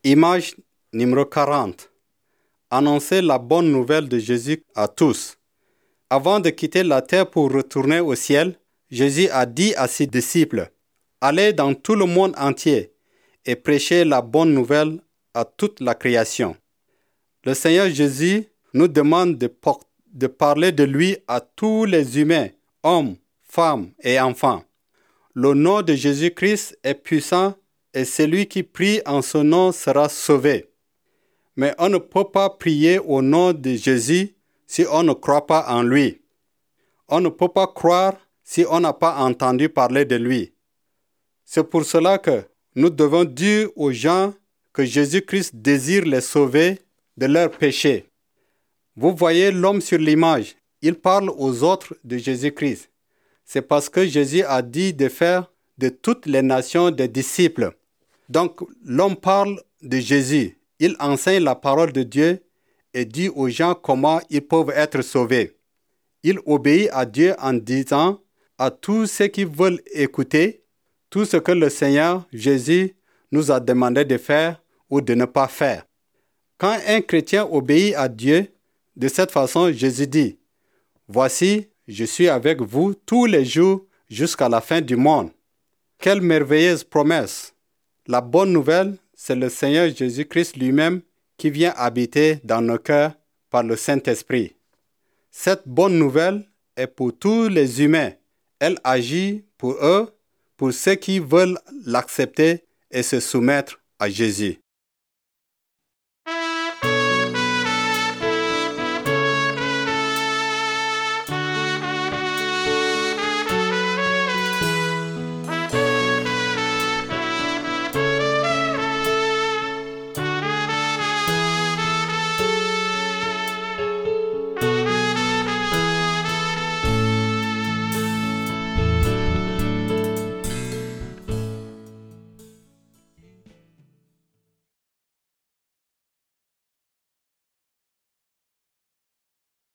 Image numéro 40. Annoncer la bonne nouvelle de Jésus à tous. Avant de quitter la terre pour retourner au ciel, Jésus a dit à ses disciples, « Allez dans tout le monde entier et prêchez la bonne nouvelle à toute la création. » Le Seigneur Jésus nous demande de parler de lui à tous les humains, hommes, femmes et enfants. Le nom de Jésus-Christ est puissant et celui qui prie en son nom sera sauvé. Mais on ne peut pas prier au nom de Jésus si on ne croit pas en lui. On ne peut pas croire si on n'a pas entendu parler de lui. C'est pour cela que nous devons dire aux gens que Jésus-Christ désire les sauver de leurs péchés. Vous voyez l'homme sur l'image, il parle aux autres de Jésus-Christ. C'est parce que Jésus a dit de faire de toutes les nations des disciples. Donc l'homme parle de Jésus, il enseigne la parole de Dieu et dit aux gens comment ils peuvent être sauvés. Il obéit à Dieu en disant à tous ceux qui veulent écouter tout ce que le Seigneur Jésus nous a demandé de faire ou de ne pas faire. Quand un chrétien obéit à Dieu, de cette façon, Jésus dit, « Voici, je suis avec vous tous les jours jusqu'à la fin du monde. » Quelle merveilleuse promesse! La bonne nouvelle, c'est le Seigneur Jésus-Christ lui-même qui vient habiter dans nos cœurs par le Saint-Esprit. Cette bonne nouvelle est pour tous les humains. Elle agit pour eux, pour ceux qui veulent l'accepter et se soumettre à Jésus.